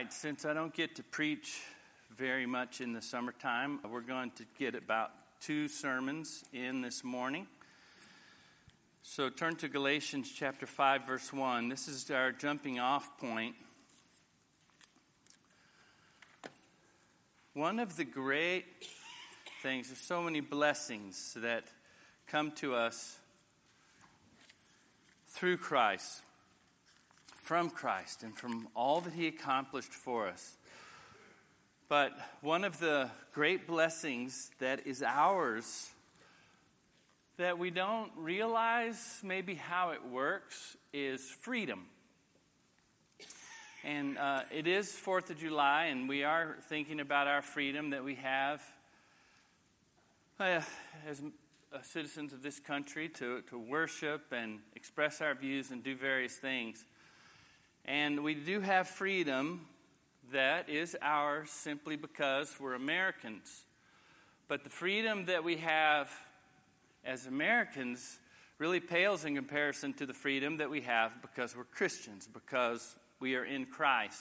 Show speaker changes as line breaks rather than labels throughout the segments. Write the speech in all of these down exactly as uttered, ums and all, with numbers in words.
right, since I don't get to preach very much in the summertime, we're going to get about two sermons in this morning. So turn to Galatians chapter five, verse one. This is our jumping off point. One of the great things, there's so many blessings that come to us through Christ, from Christ, and from all that He accomplished for us. But one of the great blessings that is ours that we don't realize maybe how it works is freedom. And uh, it is fourth of July, and we are thinking about our freedom that we have uh, as uh, citizens of this country to, to worship and express our views and do various things. And we do have freedom that is ours simply because we're Americans. But the freedom that we have as Americans really pales in comparison to the freedom that we have because we're Christians, because we are in Christ.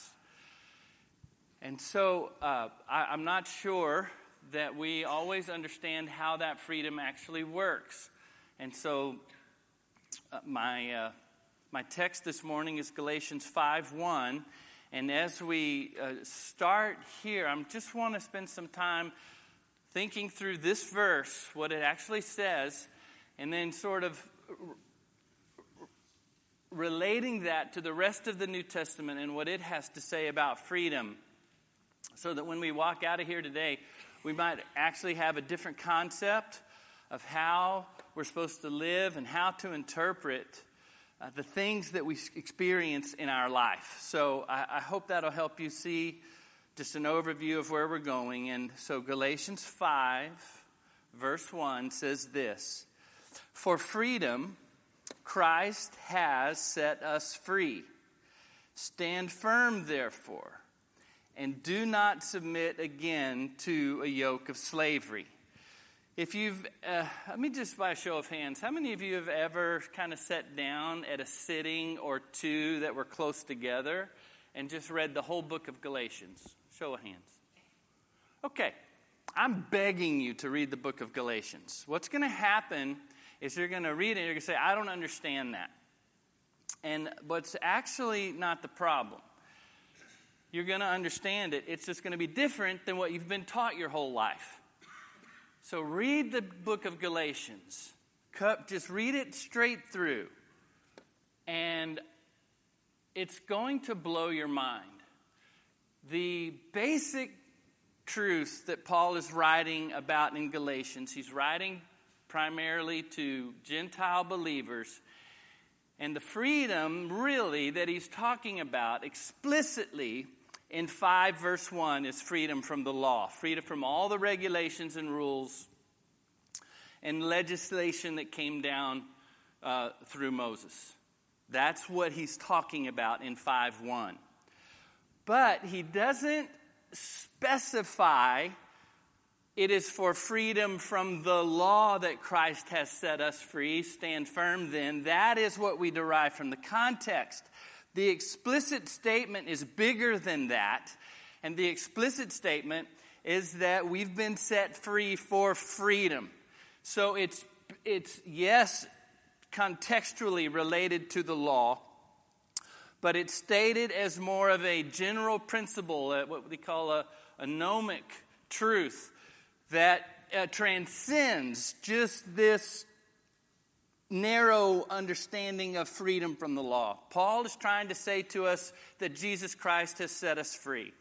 And so uh, I, I'm not sure that we always understand how that freedom actually works. And so uh, my uh, my text this morning is Galatians five one. And as we uh, start here, I just want to spend some time thinking through this verse, what it actually says, and then sort of r- relating that to the rest of the New Testament and what it has to say about freedom, so that when we walk out of here today, we might actually have a different concept of how we're supposed to live and how to interpret Uh, the things that we experience in our life. So I, I hope that'll help you see just an overview of where we're going. And so Galatians five, verse one says this: "For freedom, Christ has set us free. Stand firm, therefore, and do not submit again to a yoke of slavery." If you've, uh, let me just by a show of hands, how many of you have ever kind of sat down at a sitting or two that were close together and just read the whole book of Galatians? Show of hands. Okay, I'm begging you to read the book of Galatians. What's going to happen is you're going to read it and you're going to say, I don't understand that. And what's actually not the problem. You're going to understand it. It's just going to be different than what you've been taught your whole life. So read the book of Galatians. Just read it straight through. And it's going to blow your mind. The basic truths that Paul is writing about in Galatians, he's writing primarily to Gentile believers. And the freedom, really, that he's talking about explicitly in five verse one is freedom from the law. Freedom from all the regulations and rules and legislation that came down uh, through Moses. That's what he's talking about in five one. But he doesn't specify it is for freedom from the law that Christ has set us free. Stand firm then. That is what we derive from the context. The explicit statement is bigger than that, and the explicit statement is that we've been set free for freedom. So it's, it's yes, contextually related to the law, but it's stated as more of a general principle, what we call a, a gnomic truth that uh, transcends just this narrow understanding of freedom from the law. Paul is trying to say to us that Jesus Christ has set us free.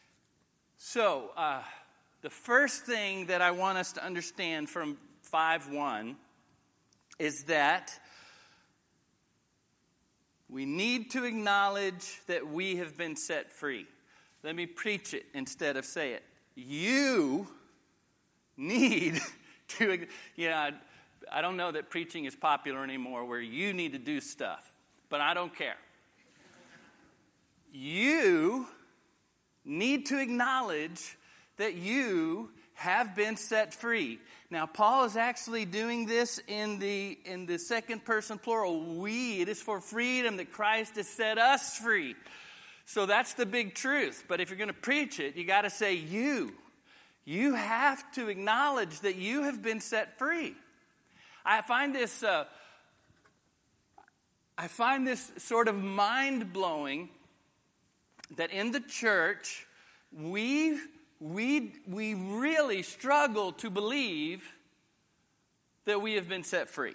So, uh, the first thing that I want us to understand from five one is that we need to acknowledge that we have been set free. Let me preach it instead of say it. You need to, you know, I don't know that preaching is popular anymore where you need to do stuff, but I don't care. You need to acknowledge that you have been set free. Now, Paul is actually doing this in the in the second person plural. We, it is for freedom that Christ has set us free. So that's the big truth. But if you're going to preach it, you got to say you. You have to acknowledge that you have been set free. I find this, uh, I find this sort of mind-blowing that in the church, we we we really struggle to believe that we have been set free.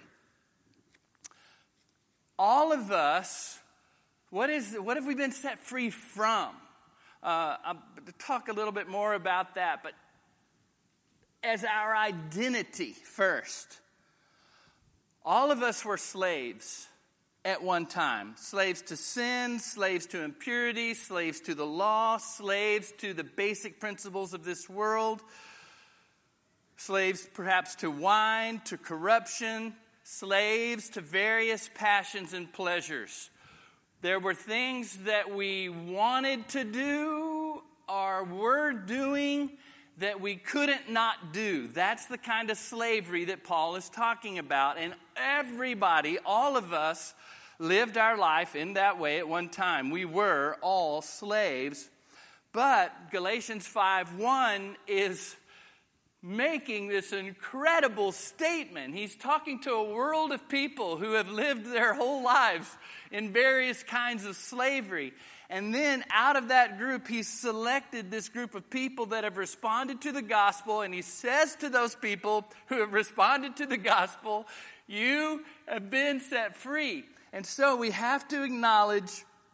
All of us, what is what have we been set free from? Uh, I'll talk a little bit more about that, but as our identity first. All of us were slaves at one time. Slaves to sin, slaves to impurity, slaves to the law, slaves to the basic principles of this world, slaves perhaps to wine, to corruption, slaves to various passions and pleasures. There were things that we wanted to do or were doing that we couldn't not do. That's the kind of slavery that Paul is talking about. And everybody, all of us, lived our life in that way at one time. We were all slaves. But Galatians five one is making this incredible statement. He's talking to a world of people who have lived their whole lives in various kinds of slavery. And then out of that group, he's selected this group of people that have responded to the gospel. And he says to those people who have responded to the gospel, you have been set free. And so we have to acknowledge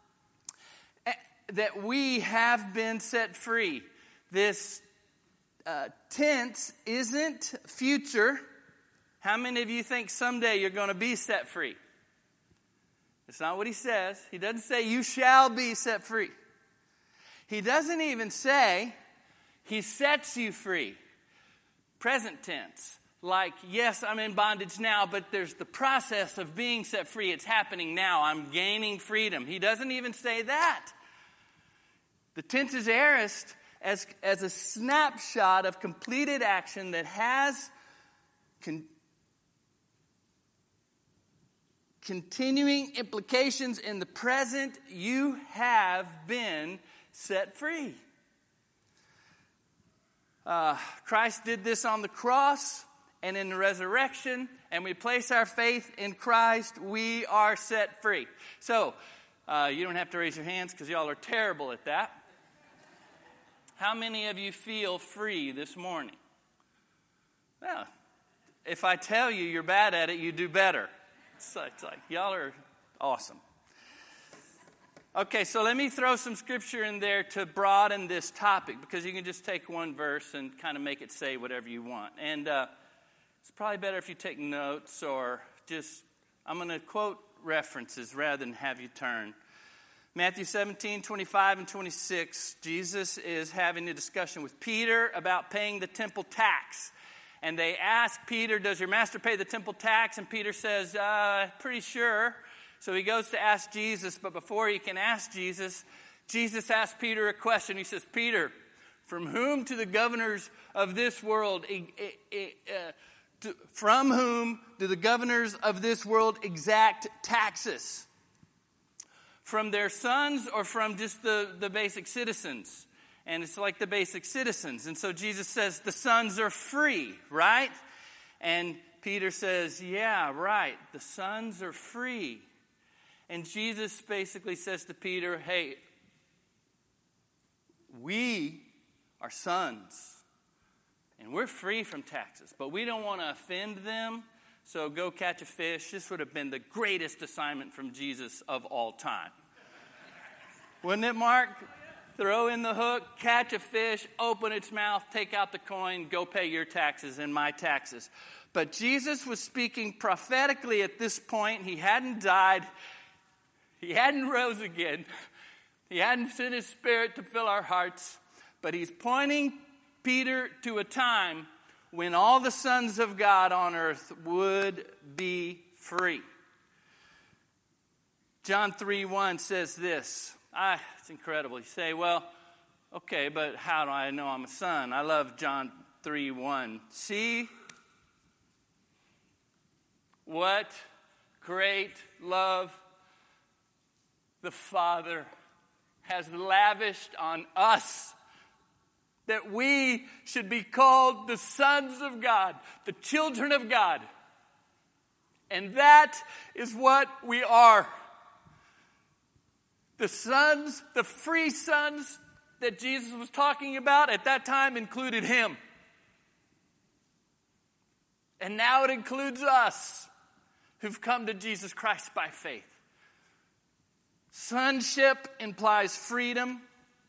that we have been set free. This uh, tense isn't future. How many of you think someday you're going to be set free? It's not what he says. He doesn't say you shall be set free. He doesn't even say he sets you free. Present tense. Like, yes, I'm in bondage now, but there's the process of being set free. It's happening now. I'm gaining freedom. He doesn't even say that. The tense is aorist as, as a snapshot of completed action that has con- continuing implications in the present. You have been set free. Uh, Christ did this on the cross and in the resurrection, and we place our faith in Christ, we are set free. So, uh, you don't have to raise your hands because y'all are terrible at that. How many of you feel free this morning? Well, if I tell you you're bad at it, you do better. It's like, it's like y'all are awesome. Okay, so let me throw some scripture in there to broaden this topic, because you can just take one verse and kind of make it say whatever you want. And uh, it's probably better if you take notes, or just, I'm going to quote references rather than have you turn. Matthew seventeen, twenty-five and twenty-six, Jesus is having a discussion with Peter about paying the temple tax. And they ask Peter, does your master pay the temple tax? And Peter says, uh, pretty sure. So he goes to ask Jesus, but before he can ask Jesus, Jesus asks Peter a question. He says, Peter, from whom to the governors of this world, uh, to, from whom do the governors of this world exact taxes? From their sons or from just the, the basic citizens? And it's like the basic citizens. And so Jesus says the sons are free, right? And Peter says, yeah, right, the sons are free. And Jesus basically says to Peter, hey, we are sons, and we're free from taxes, but we don't want to offend them, so go catch a fish. This would have been the greatest assignment from Jesus of all time. Wouldn't it, Mark? Throw in the hook, catch a fish, open its mouth, take out the coin, go pay your taxes and my taxes. But Jesus was speaking prophetically at this point. He hadn't died. He hadn't rose again. He hadn't sent his Spirit to fill our hearts. But he's pointing Peter to a time when all the sons of God on earth would be free. John three one says this. Ah, it's incredible. You say, well, okay, but how do I know I'm a son? I love John three one. See what great love the Father has lavished on us, that we should be called the sons of God, the children of God. And that is what we are. The sons, the free sons that Jesus was talking about at that time included him. And now it includes us who've come to Jesus Christ by faith. Sonship implies freedom.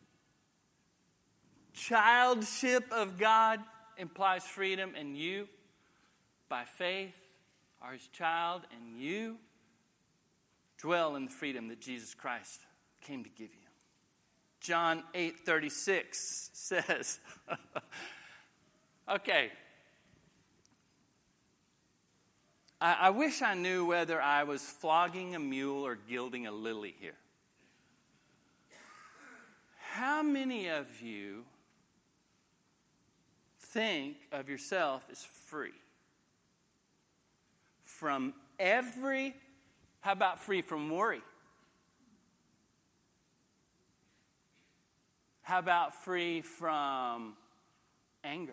Childship of God implies freedom, and you, by faith, are his child, and you dwell in the freedom that Jesus Christ came to give you. John eight thirty-six says, okay, I, I wish I knew whether I was flogging a mule or gilding a lily here. How many of you think of yourself as free from every, how about free from worry? How about free from anger?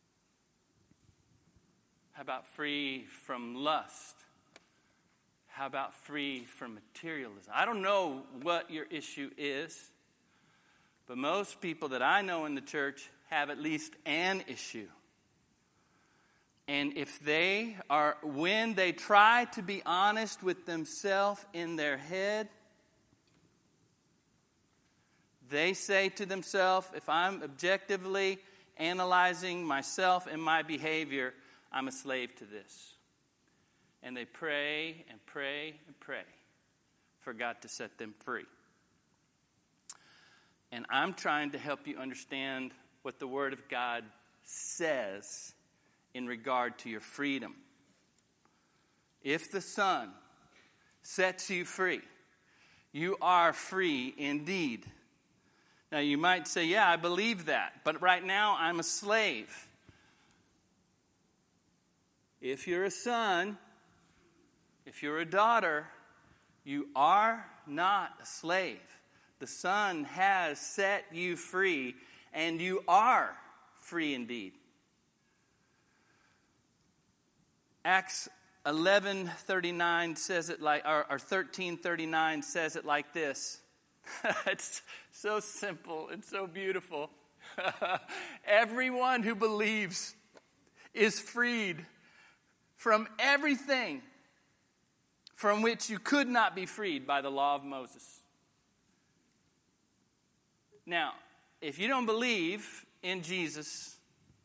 How about free from lust? How about free from materialism? I don't know what your issue is, but most people that I know in the church have at least an issue. And if they are, when they try to be honest with themselves in their head, they say to themselves, if I'm objectively analyzing myself and my behavior, I'm a slave to this. And they pray and pray and pray for God to set them free. And I'm trying to help you understand what the Word of God says in regard to your freedom. If the Son sets you free, you are free indeed. Now you might say, yeah, I believe that, but right now I'm a slave. If you're a son, if you're a daughter, you are not a slave. The Son has set you free, and you are free indeed. Acts eleven thirty-nine says it like, or, or thirteen thirty-nine says it like this. It's so simple and so beautiful. Everyone who believes is freed from everything from which you could not be freed by the law of Moses. Now, if you don't believe in Jesus,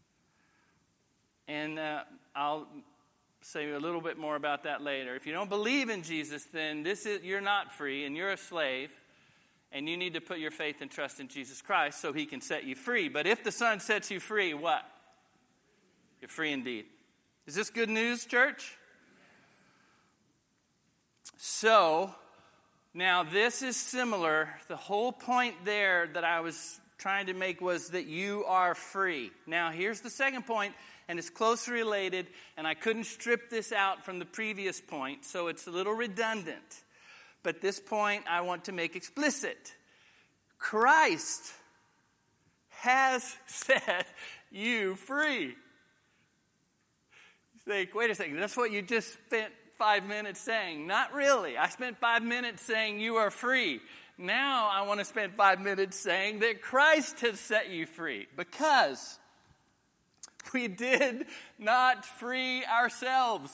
and uh, I'll say a little bit more about that later. If you don't believe in Jesus, then this is you're not free and you're a slave, and you need to put your faith and trust in Jesus Christ so he can set you free. But if the Son sets you free, what? You're free indeed. Is this good news, church? So, now this is similar. The whole point there that I was trying to make was that you are free. Now, here's the second point, and it's closely related, and I couldn't strip this out from the previous point, so it's a little redundant. But this point I want to make explicit. Christ has set you free. You think, wait a second, that's what you just spent five minutes saying. Not really. I spent five minutes saying you are free. Now I want to spend five minutes saying that Christ has set you free. Because we did not free ourselves.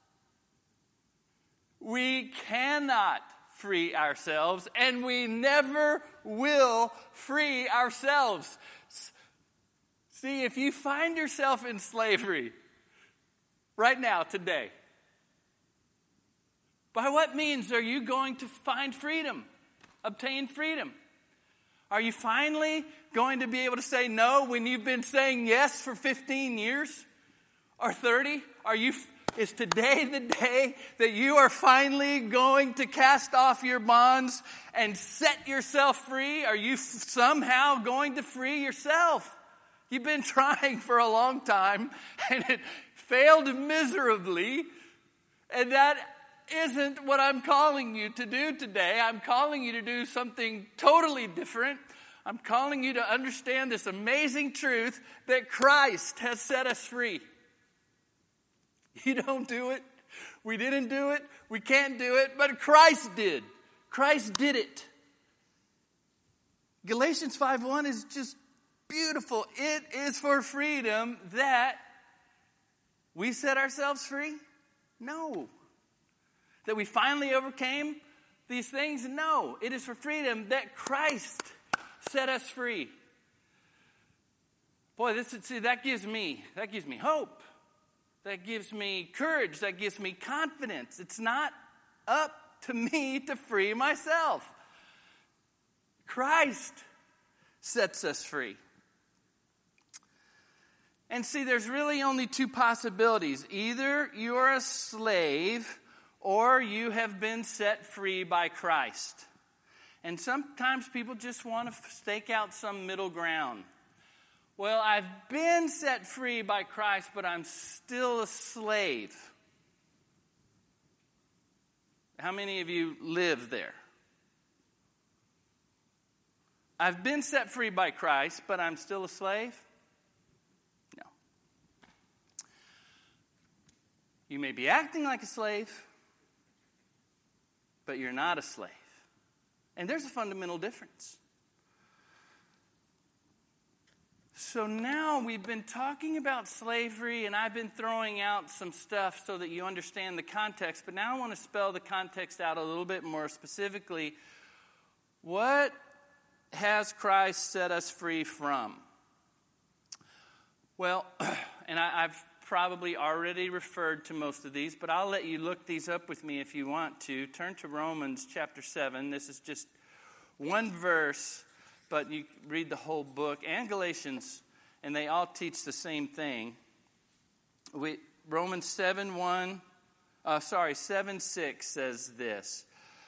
We cannot free ourselves, and we never will free ourselves. See, if you find yourself in slavery right now, today, by what means are you going to find freedom, obtain freedom? Are you finally going to be able to say no when you've been saying yes for fifteen years or thirty? Are you, is today the day that you are finally going to cast off your bonds and set yourself free? Are you somehow going to free yourself? You've been trying for a long time, and it failed miserably, and that isn't what I'm calling you to do today. I'm calling you to do something totally different. I'm calling you to understand this amazing truth that Christ has set us free. You don't do it. We didn't do it. We can't do it. But Christ did. Christ did it. Galatians five one is just beautiful. It is for freedom that we set ourselves free? No. That we finally overcame these things? No. It is for freedom that Christ set us free. Boy, this see that gives me that gives me hope. That gives me courage. That gives me confidence. It's not up to me to free myself. Christ sets us free. And see, there's really only two possibilities. Either you're a slave or you have been set free by Christ. And sometimes people just want to stake out some middle ground. Well, I've been set free by Christ, but I'm still a slave. How many of you live there? I've been set free by Christ, but I'm still a slave? No. You may be acting like a slave, but you're not a slave. And there's a fundamental difference. So now we've been talking about slavery, and I've been throwing out some stuff so that you understand the context. But now I want to spell the context out a little bit more specifically. What has Christ set us free from? Well, and I, I've probably already referred to most of these, but I'll let you look these up with me if you want to. Turn to Romans chapter seven. This is just one verse, but you read the whole book, and Galatians, and they all teach the same thing. We, Romans seven one, uh, sorry, seven six says this.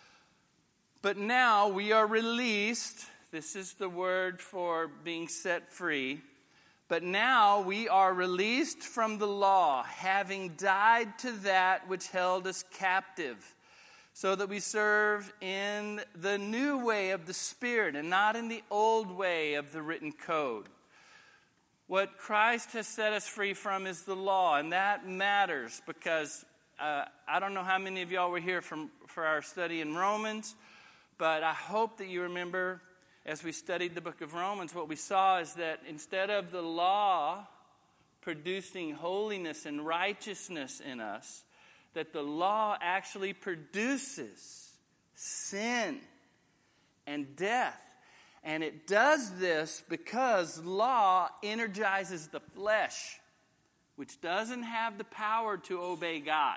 But now we are released. This is the word for being set free. But now we are released from the law, having died to that which held us captive, so that we serve in the new way of the Spirit and not in the old way of the written code. What Christ has set us free from is the law, and that matters because uh, I don't know how many of y'all were here from, for our study in Romans, but I hope that you remember as we studied the book of Romans, what we saw is that instead of the law producing holiness and righteousness in us, that the law actually produces sin and death. And it does this because law energizes the flesh, which doesn't have the power to obey God.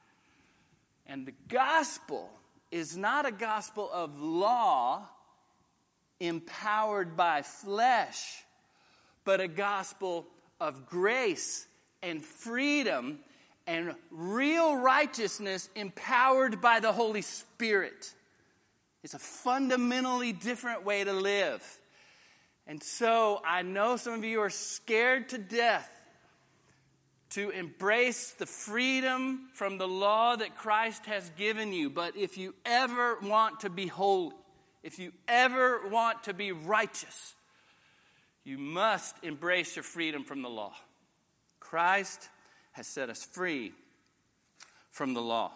And the gospel is not a gospel of law empowered by flesh, but a gospel of grace and freedom and real righteousness empowered by the Holy Spirit. It's a fundamentally different way to live. And so I know some of you are scared to death to embrace the freedom from the law that Christ has given you. But if you ever want to be holy, if you ever want to be righteous, you must embrace your freedom from the law. Christ has set us free from the law.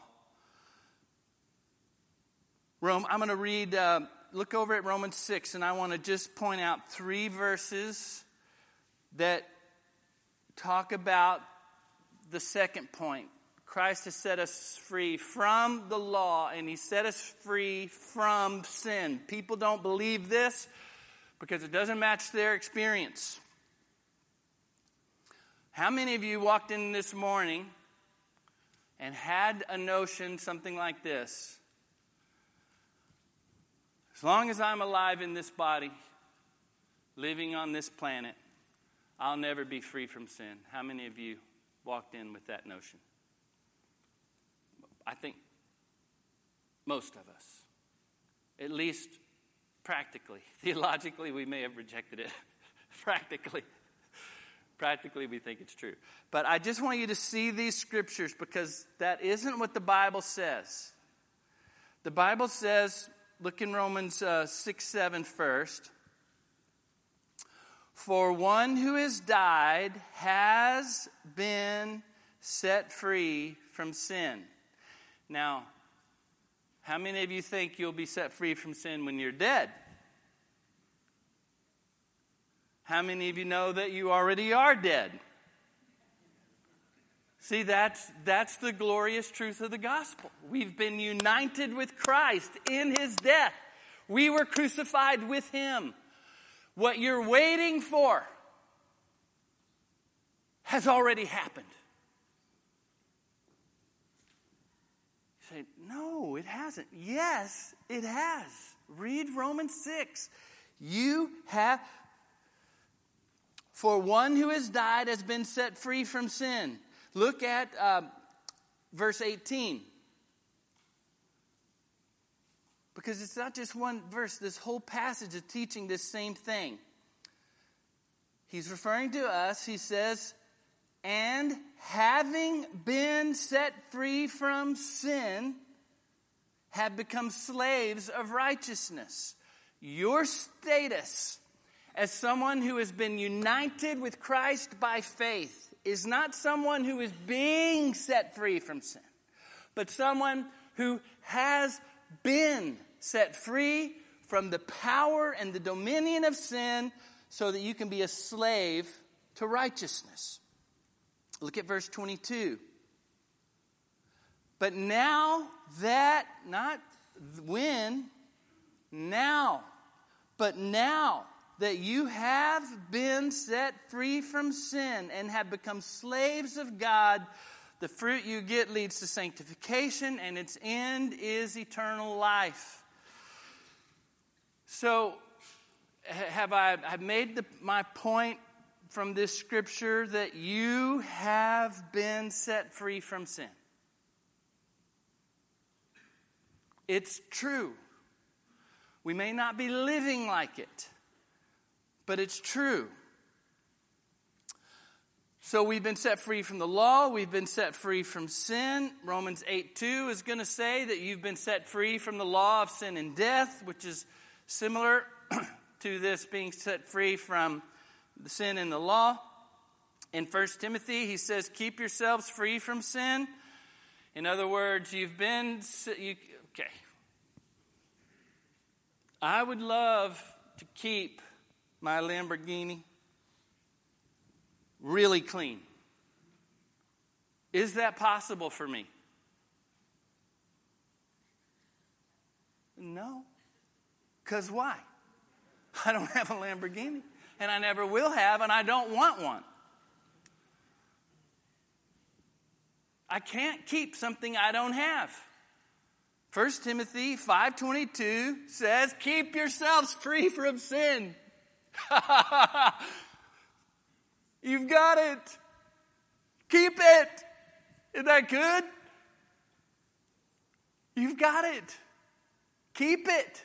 Rome, I'm going to read, uh, look over at Romans six, and I want to just point out three verses that talk about the second point. Christ has set us free from the law, and he set us free from sin. People don't believe this because it doesn't match their experience. How many of you walked in this morning and had a notion, something like this? As long as I'm alive in this body, living on this planet, I'll never be free from sin. How many of you walked in with that notion? I think most of us, at least practically. Theologically, we may have rejected it. Practically, Practically, we think it's true. But I just want you to see these scriptures because that isn't what the Bible says. The Bible says, look in Romans uh, six, seven first. For one who has died has been set free from sin. Now, how many of you think you'll be set free from sin when you're dead? How many of you know that you already are dead? See, that's, that's the glorious truth of the gospel. We've been united with Christ in his death. We were crucified with him. What you're waiting for has already happened. You say, no, it hasn't. Yes, it has. Read Romans six. You have... For one who has died has been set free from sin. Look at uh, verse eighteen. Because it's not just one verse. This whole passage is teaching this same thing. He's referring to us. He says, and having been set free from sin, have become slaves of righteousness. Your status as someone who has been united with Christ by faith is not someone who is being set free from sin, but someone who has been set free from the power and the dominion of sin so that you can be a slave to righteousness. Look at verse twenty-two. But now that, not when, now, but now, that you have been set free from sin and have become slaves of God, the fruit you get leads to sanctification, and its end is eternal life. So, have I have made the, my point from this scripture that you have been set free from sin? It's true. We may not be living like it, but it's true. So we've been set free from the law. We've been set free from sin. Romans eight two is going to say that you've been set free from the law of sin and death, which is similar to this being set free from the sin and the law. In First Timothy, he says, keep yourselves free from sin. In other words, you've been... You, okay. I would love to keep my Lamborghini really clean. Is that possible for me? No. Because why? I don't have a Lamborghini, and I never will have, and I don't want one. I can't keep something I don't have. First Timothy five twenty-two says, keep yourselves free from sin. You've got it. Keep it. Isn't that good? You've got it. Keep it.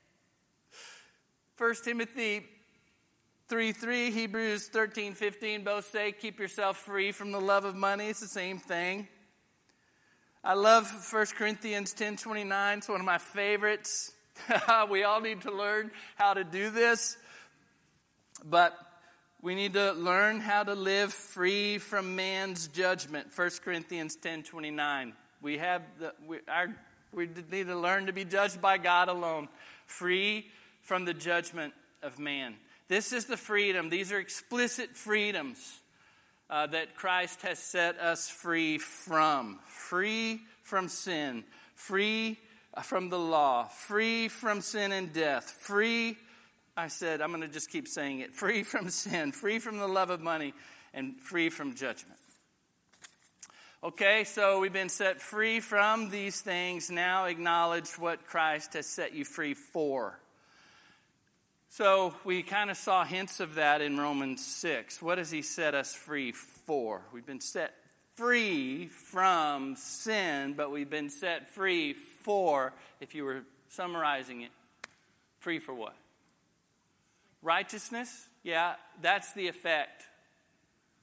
First Timothy three three, Hebrews thirteen fifteen both say, keep yourself free from the love of money. It's the same thing. I love First Corinthians ten twenty-nine. It's one of my favorites. We all need to learn how to do this. But we need to learn how to live free from man's judgment. First Corinthians ten twenty-nine. We have the we, our we need to learn to be judged by God alone, free from the judgment of man. This is the freedom. These are explicit freedoms uh, that Christ has set us free from. Free from sin, free from the law, free from sin and death, free, I said, I'm going to just keep saying it, free from sin, free from the love of money, and free from judgment. Okay, so we've been set free from these things. Now acknowledge what Christ has set you free for. So we kind of saw hints of that in Romans six. What has he set us free for? We've been set free from sin, but we've been set free for, if you were summarizing it, free for what? Righteousness? Yeah, that's the effect.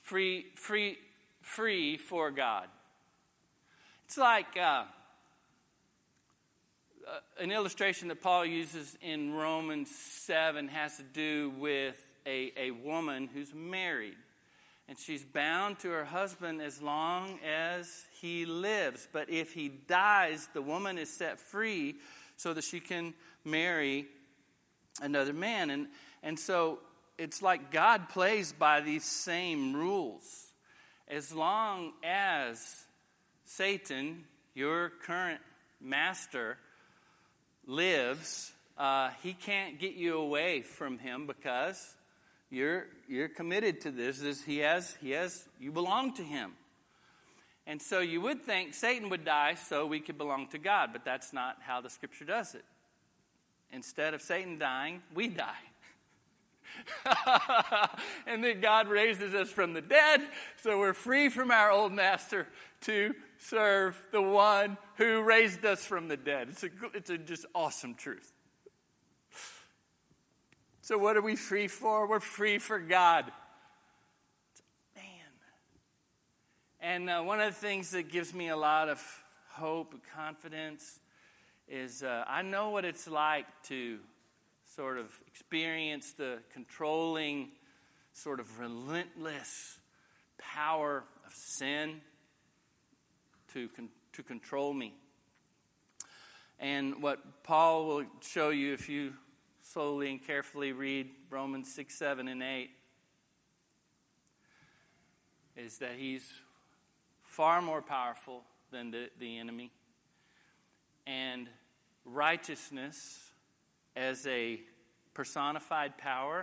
free, free, free for God. It's like uh, an illustration that Paul uses in Romans seven has to do with a, a woman who's married. And she's bound to her husband as long as he lives. But if he dies, the woman is set free so that she can marry another man. And, and so it's like God plays by these same rules. As long as Satan, your current master, lives, uh, he can't get you away from him because you're you're committed to this. This he has he has you belong to him. And so you would think Satan would die so we could belong to God, but that's not how the Scripture does it. Instead of Satan dying, we die. And then God raises us from the dead, so we're free from our old master to serve the one who raised us from the dead. It's a, it's a just awesome truth. So what are we free for? We're free for God. Man. And uh, one of the things that gives me a lot of hope and confidence is uh, I know what it's like to sort of experience the controlling, sort of relentless power of sin to con- to control me. And what Paul will show you if you slowly and carefully read Romans six, seven, and eight is that he's far more powerful than the, the enemy. And righteousness as a personified power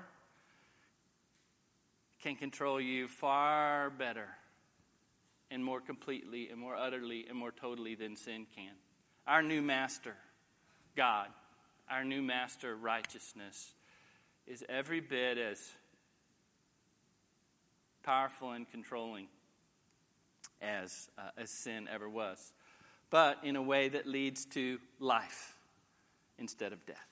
can control you far better and more completely and more utterly and more totally than sin can. Our new master, God, our new master, righteousness, is every bit as powerful and controlling as, uh, as sin ever was, but in a way that leads to life instead of death.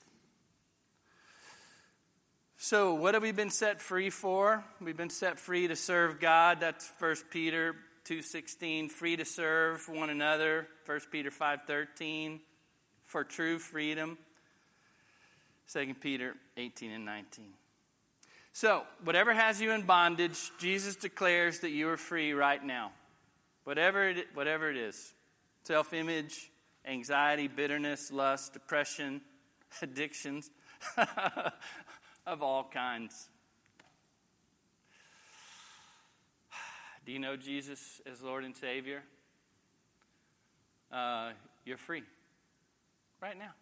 So what have we been set free for? We've been set free to serve God. That's First Peter two sixteen. Free to serve one another. First Peter five thirteen. For true freedom. Second Peter eighteen and nineteen. So, whatever has you in bondage, Jesus declares that you are free right now. Whatever it, whatever it is. Self-image, anxiety, bitterness, lust, depression, addictions. Of all kinds. Do you know Jesus as Lord and Savior? Uh, you're free. Right now.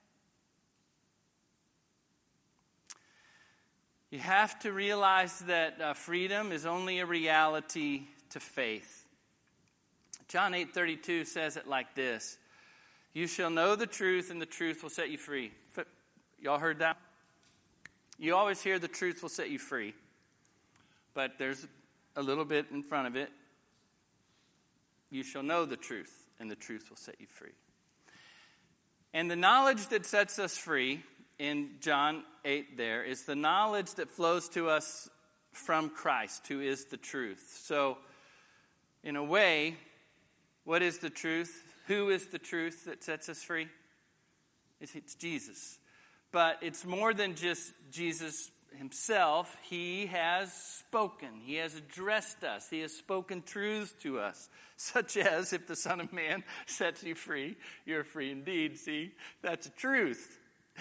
You have to realize that uh, freedom is only a reality to faith. John eight thirty-two says it like this. You shall know the truth, and the truth will set you free. Y'all heard that? You always hear the truth will set you free. But there's a little bit in front of it. You shall know the truth, and the truth will set you free. And the knowledge that sets us free in John eight there is the knowledge that flows to us from Christ, who is the truth. So, in a way, what is the truth? Who is the truth that sets us free? It's, it's Jesus. But it's more than just Jesus himself. He has spoken. He has addressed us. He has spoken truths to us, such as if the Son of Man sets you free, you're free indeed. See, that's a truth.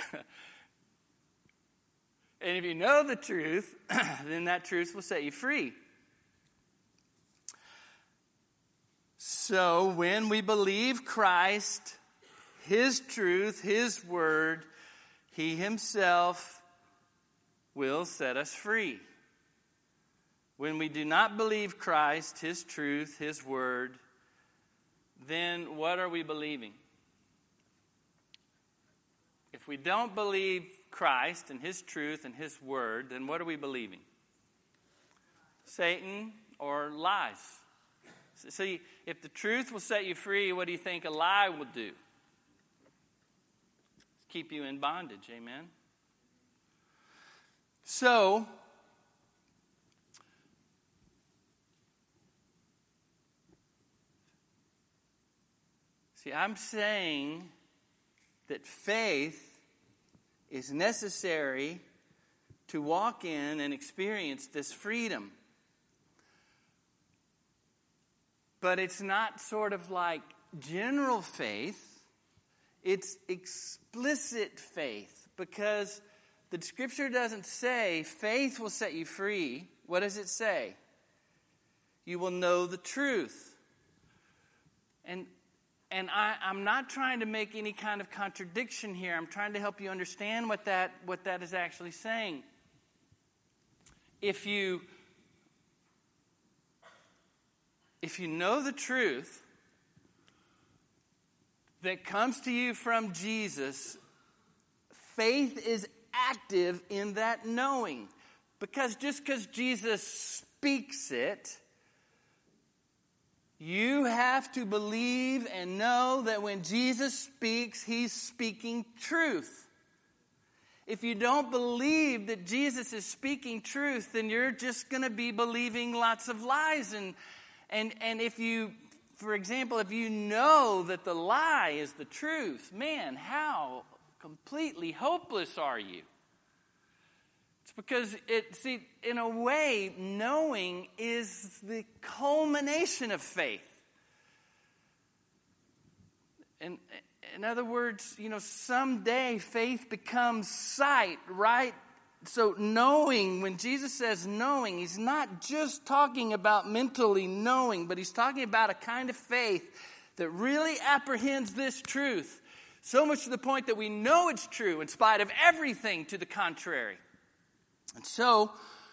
And if you know the truth, then that truth will set you free. So when we believe Christ, his truth, his word, he himself will set us free. When we do not believe Christ, his truth, his word, then what are we believing? If we don't believe Christ and his truth and his word, then what are we believing? Satan or lies. See, if the truth will set you free, what do you think a lie will do? Keep you in bondage, amen? So, See, I'm saying that faith is necessary to walk in and experience this freedom. But it's not sort of like general faith. It's explicit faith, because the Scripture doesn't say faith will set you free. What does it say? You will know the truth. And And I, I'm not trying to make any kind of contradiction here. I'm trying to help you understand what that, what that is actually saying. If you, if you know the truth that comes to you from Jesus, faith is active in that knowing. Because just because Jesus speaks it, you have to believe and know that when Jesus speaks, he's speaking truth. If you don't believe that Jesus is speaking truth, then you're just going to be believing lots of lies. And, and, and if you, for example, if you know that the lie is the truth, man, how completely hopeless are you? It's because, it, see, in a way, knowing is the culmination of faith. And in other words, you know, someday faith becomes sight, right? So knowing, when Jesus says knowing, he's not just talking about mentally knowing, but he's talking about a kind of faith that really apprehends this truth. So much to the point that we know it's true in spite of everything to the contrary. And so,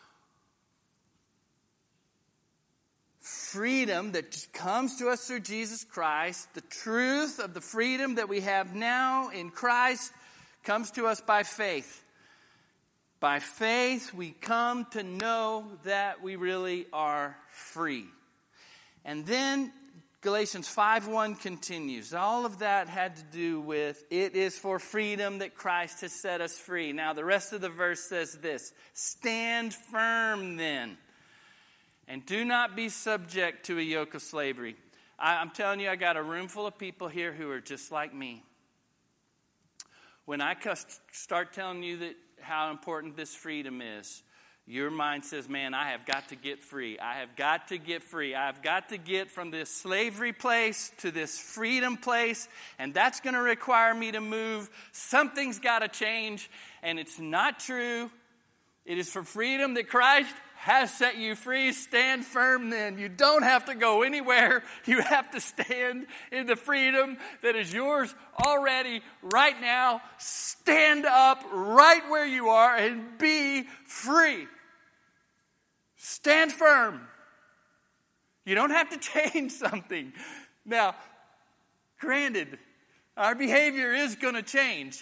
freedom that comes to us through Jesus Christ, the truth of the freedom that we have now in Christ, comes to us by faith. By faith, we come to know that we really are free. And then Galatians five one continues. All of that had to do with, it is for freedom that Christ has set us free. Now, the rest of the verse says this: stand firm then, and do not be subject to a yoke of slavery. I, I'm telling you, I got a room full of people here who are just like me. When I start telling you that how important this freedom is, your mind says, man, I have got to get free. I have got to get free. I have got to get from this slavery place to this freedom place. And that's going to require me to move. Something's got to change. And it's not true. It is for freedom that Christ has set you free. Stand firm then. You don't have to go anywhere. You have to stand in the freedom that is yours already right now. Stand up right where you are and be free. Stand firm. You don't have to change something. Now, granted, our behavior is going to change.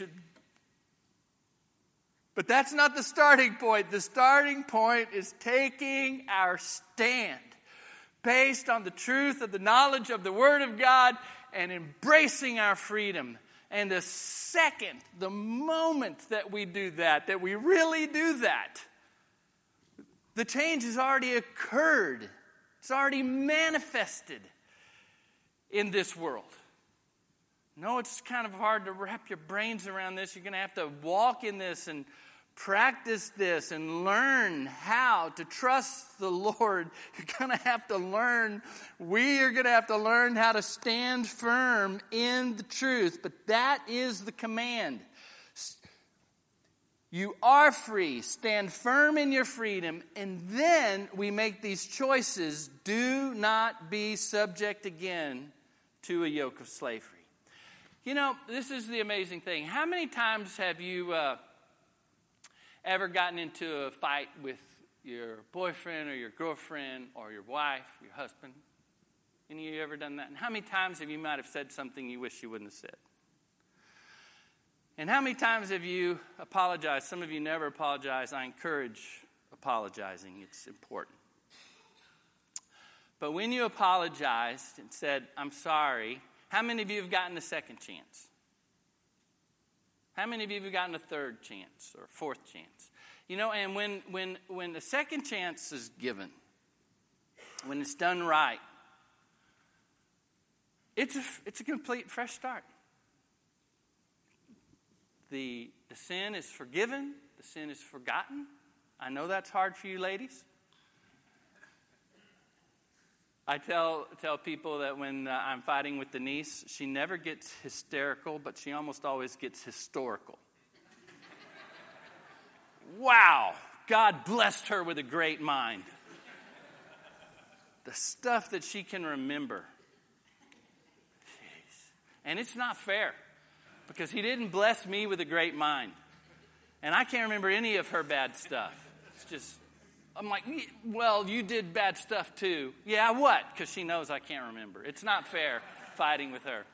But that's not the starting point. The starting point is taking our stand based on the truth of the knowledge of the Word of God and embracing our freedom. And the second, the moment that we do that, that we really do that, the change has already occurred. It's already manifested in this world. No, it's kind of hard to wrap your brains around this. You're going to have to walk in this and practice this and learn how to trust the Lord. You're going to have to learn, we are going to have to learn how to stand firm in the truth. But that is the command. You are free. Stand firm in your freedom. And then we make these choices. Do not be subject again to a yoke of slavery. You know, this is the amazing thing. How many times have you uh, ever gotten into a fight with your boyfriend or your girlfriend or your wife, your husband? Any of you ever done that? And how many times have you might have said something you wish you wouldn't have said? And how many times have you apologized? Some of you never apologize. I encourage apologizing. It's important. But when you apologized and said, I'm sorry, how many of you have gotten a second chance? How many of you have gotten a third chance or a fourth chance? You know, and when when when a second chance is given, when it's done right, It's a, it's a complete fresh start. The, the sin is forgiven. The sin is forgotten. I know that's hard for you ladies. I tell tell people that when uh, I'm fighting with Denise, she never gets hysterical, but she almost always gets historical. Wow, God blessed her with a great mind. The stuff that she can remember. Jeez. And it's not fair, because he didn't bless me with a great mind. And I can't remember any of her bad stuff. It's just... I'm like, well, you did bad stuff too. Yeah, what? Because she knows I can't remember. It's not fair fighting with her.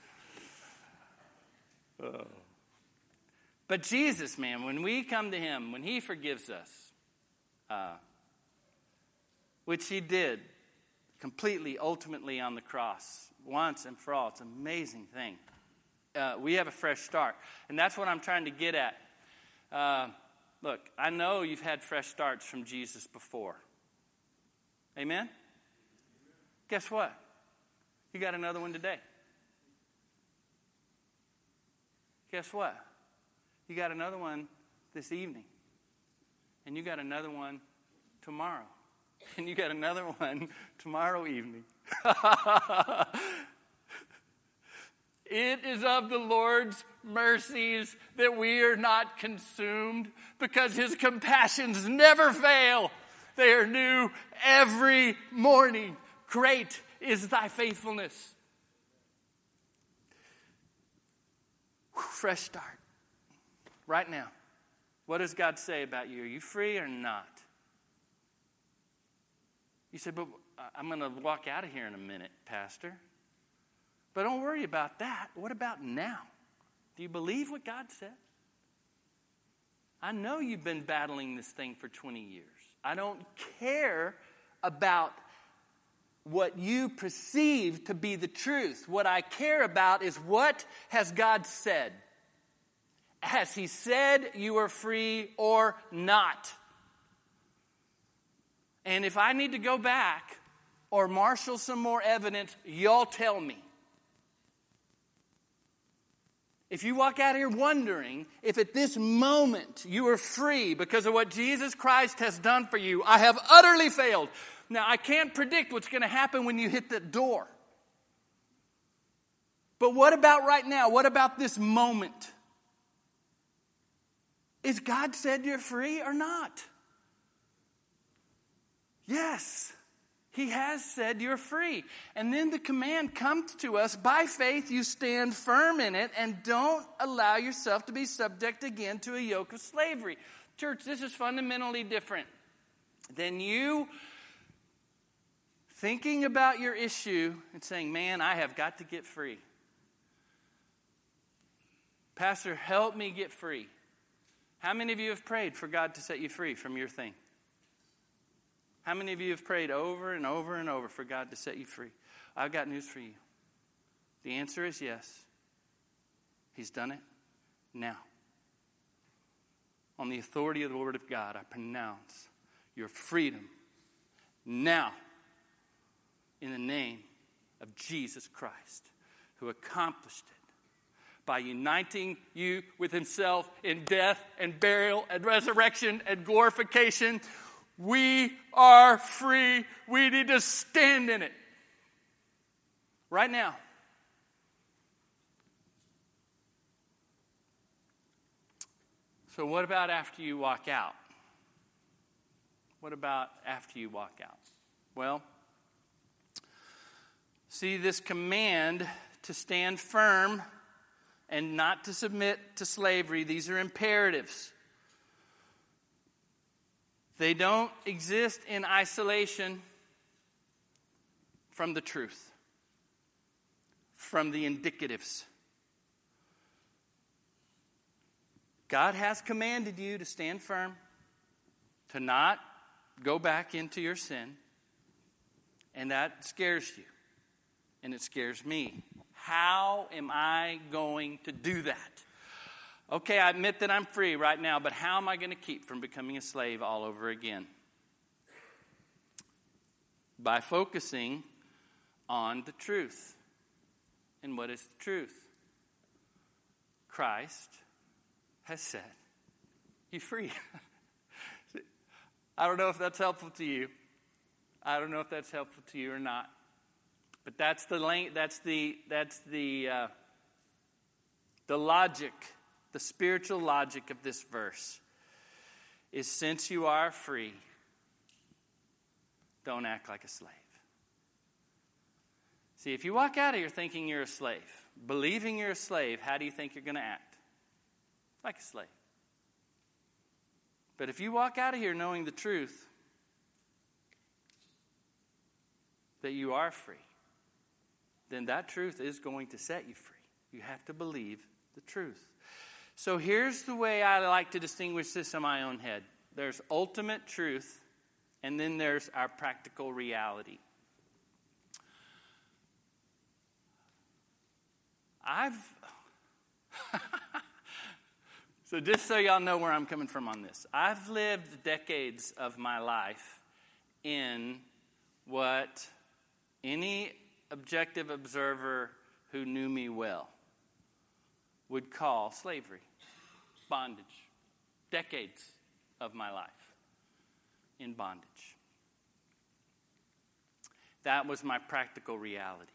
Oh. But Jesus, man, when we come to him, when he forgives us, uh, which he did completely, ultimately on the cross, once and for all, it's an amazing thing. Uh, we have a fresh start. And that's what I'm trying to get at. Uh, Look, I know you've had fresh starts from Jesus before. Amen? Guess what? You got another one today. Guess what? You got another one this evening. And you got another one tomorrow. And you got another one tomorrow evening. It is of the Lord's mercies that we are not consumed, because his compassions never fail. They are new every morning. Great is thy faithfulness. Fresh start. Right now. What does God say about you? Are you free or not? You said, but I'm going to walk out of here in a minute, Pastor. But don't worry about that. What about now? Do you believe what God said? I know you've been battling this thing for twenty years. I don't care about what you perceive to be the truth. What I care about is, what has God said? Has he said you are free or not? And if I need to go back or marshal some more evidence, y'all tell me. If you walk out here wondering if at this moment you are free because of what Jesus Christ has done for you, I have utterly failed. Now, I can't predict what's going to happen when you hit the door. But what about right now? What about this moment? Is God said you're free or not? Yes. He has said you're free. And then the command comes to us, by faith you stand firm in it and don't allow yourself to be subject again to a yoke of slavery. Church, this is fundamentally different than you thinking about your issue and saying, man, I have got to get free. Pastor, help me get free. How many of you have prayed for God to set you free from your thing? How many of you have prayed over and over and over for God to set you free? I've got news for you. The answer is yes. He's done it now. On the authority of the Word of God, I pronounce your freedom now, in the name of Jesus Christ, who accomplished it by uniting you with himself in death and burial and resurrection and glorification. We are free. We need to stand in it. Right now. So what about after you walk out? What about after you walk out? Well, see, this command to stand firm and not to submit to slavery, these are imperatives. They don't exist in isolation from the truth, from the indicatives. God has commanded you to stand firm, to not go back into your sin, and that scares you, and it scares me. How am I going to do that? Okay, I admit that I'm free right now, but how am I going to keep from becoming a slave all over again? By focusing on the truth. And what is the truth? Christ has set you free. I don't know if that's helpful to you. I don't know if that's helpful to you or not. But that's the length, that's the that's the uh, the logic, the spiritual logic of this verse is, since you are free, don't act like a slave. See, if you walk out of here thinking you're a slave, believing you're a slave, how do you think you're going to act? Like a slave. But if you walk out of here knowing the truth, that you are free, then that truth is going to set you free. You have to believe the truth. So here's the way I like to distinguish this in my own head. There's ultimate truth, and then there's our practical reality. I've... So just so y'all know where I'm coming from on this. I've lived decades of my life in what any objective observer who knew me well would call slavery, bondage. Decades of my life in bondage. That was my practical reality.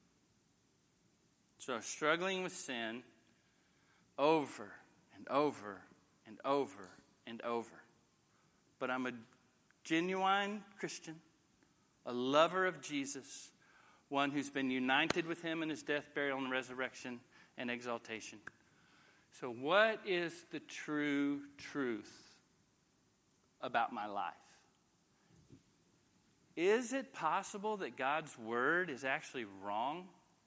So struggling with sin over and over and over and over. But I'm a genuine Christian, a lover of Jesus, one who's been united with him in his death, burial, and resurrection and exaltation. So what is the true truth about my life? Is it possible that God's word is actually wrong?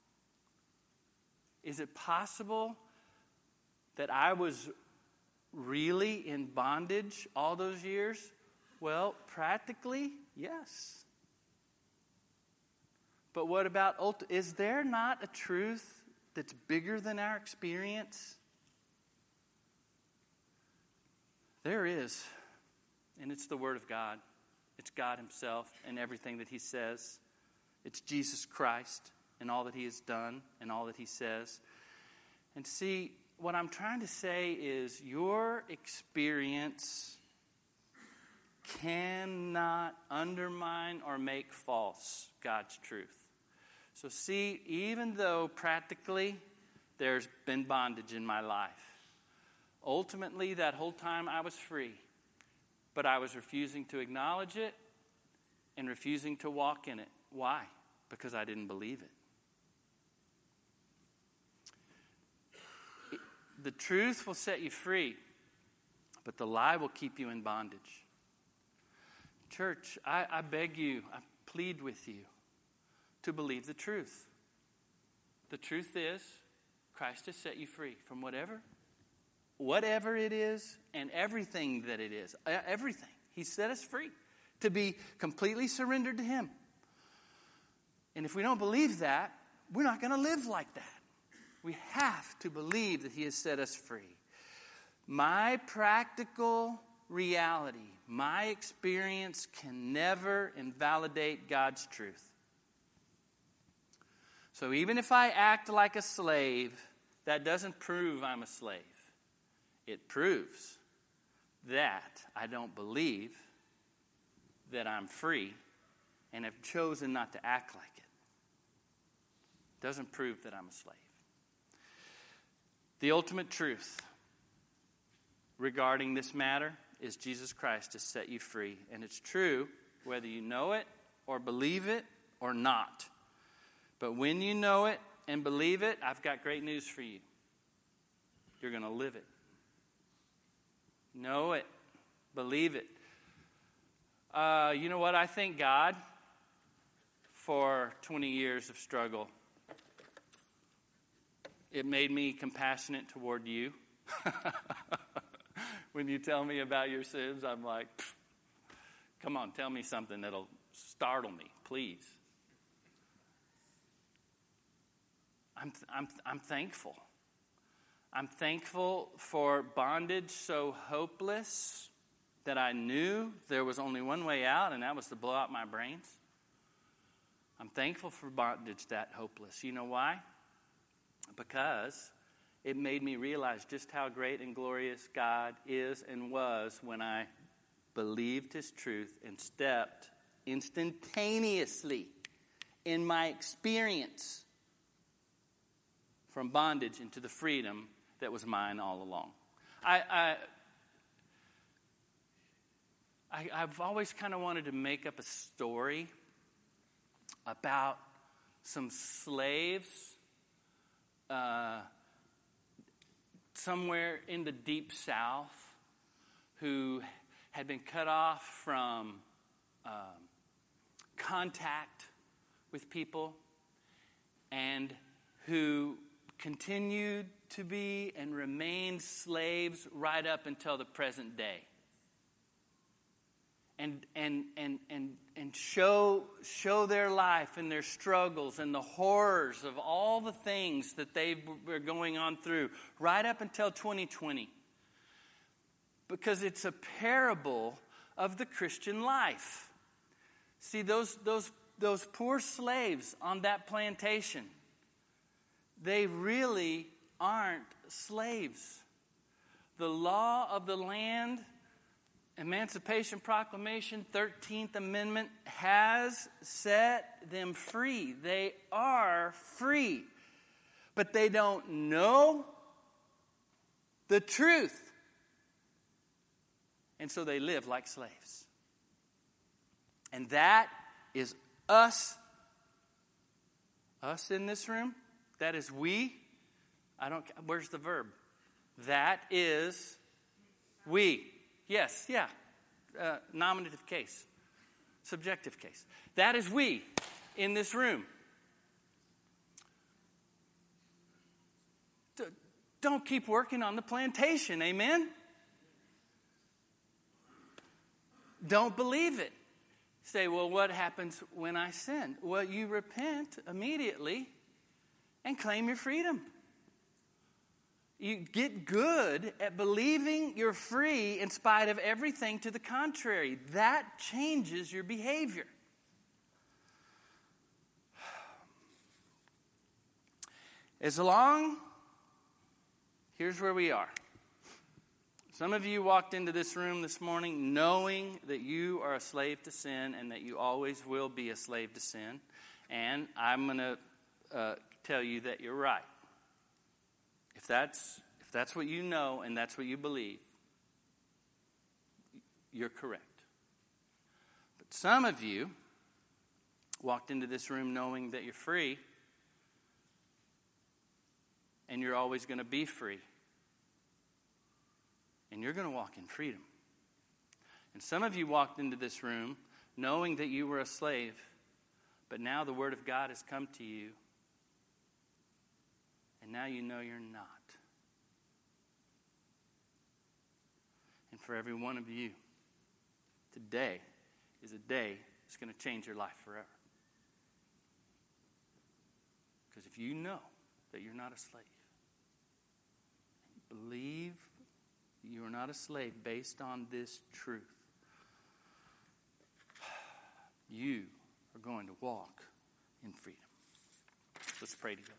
Is it possible that I was really in bondage all those years? Well, practically, yes. But what about, ulti- is there not a truth that's bigger than our experience? There is, and it's the Word of God. It's God himself and everything that he says. It's Jesus Christ and all that he has done and all that he says. And see, what I'm trying to say is your experience cannot undermine or make false God's truth. So see, even though practically there's been bondage in my life, ultimately that whole time I was free, but I was refusing to acknowledge it and refusing to walk in it. Why? Because I didn't believe it. The truth will set you free, but the lie will keep you in bondage. Church, I, I beg you, I plead with you to believe the truth. The truth is, Christ has set you free from whatever, whatever it is, and everything that it is. Everything. He set us free to be completely surrendered to him. And if we don't believe that, we're not going to live like that. We have to believe that he has set us free. My practical reality, my experience can never invalidate God's truth. So even if I act like a slave, that doesn't prove I'm a slave. It proves that I don't believe that I'm free and have chosen not to act like it. Doesn't prove that I'm a slave. The ultimate truth regarding this matter is Jesus Christ has set you free. And it's true whether you know it or believe it or not. But when you know it and believe it, I've got great news for you. You're going to live it. Know it. Believe it. Uh, you know what? I thank God for twenty years of struggle. It made me compassionate toward you. When you tell me about your sins, I'm like, come on, tell me something that'll startle me, please. I'm I'm I'm thankful. I'm thankful for bondage so hopeless that I knew there was only one way out, and that was to blow out my brains. I'm thankful for bondage that hopeless. You know why? because it made me realize just how great and glorious God is and was when I believed His truth and stepped instantaneously in my experience from bondage into the freedom that was mine all along. I, I, I I've always kind of wanted to make up a story about some slaves uh, somewhere in the deep South who had been cut off from um, contact with people and who continued to be and remained slaves right up until the present day. And and and and and show show their life and their struggles and the horrors of all the things that they were going on through right up until twenty twenty. Because it's a parable of the Christian life. See, those those those poor slaves on that plantation, they really aren't slaves. The law of the land, Emancipation Proclamation, thirteenth Amendment, has set them free. They are free. But they don't know the truth. And so they live like slaves. And that is us. Us in this room. That is we. I don't, where's the verb? That is we. Yes, yeah. Uh, nominative case. Subjective case. That is we in this room. D- don't keep working on the plantation, amen? Don't believe it. Say, well, what happens when I sin? Well, you repent immediately and claim your freedom. You get good at believing you're free in spite of everything to the contrary. That changes your behavior. As long, here's where we are. Some of you walked into this room this morning knowing that you are a slave to sin and that you always will be a slave to sin. And I'm going to uh, tell you that you're right. If that's if that's what you know and that's what you believe, you're correct. But some of you walked into this room knowing that you're free and you're always going to be free. And you're going to walk in freedom. And some of you walked into this room knowing that you were a slave, but now the Word of God has come to you, and now you know you're not. And for every one of you, today is a day that's going to change your life forever. Because if you know that you're not a slave, and you believe you are not a slave based on this truth, you are going to walk in freedom. Let's pray together.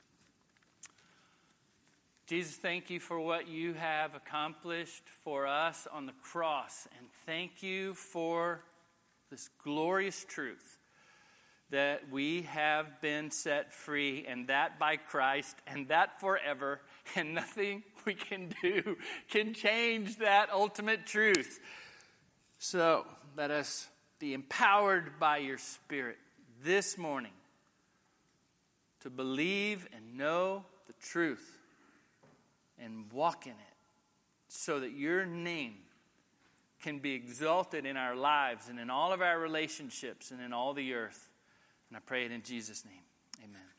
Jesus, thank you for what you have accomplished for us on the cross. And thank you for this glorious truth that we have been set free, and that by Christ, and that forever, and nothing we can do can change that ultimate truth. So let us be empowered by your Spirit this morning to believe and know the truth and walk in it so that your name can be exalted in our lives and in all of our relationships and in all the earth. And I pray it in Jesus' name. Amen.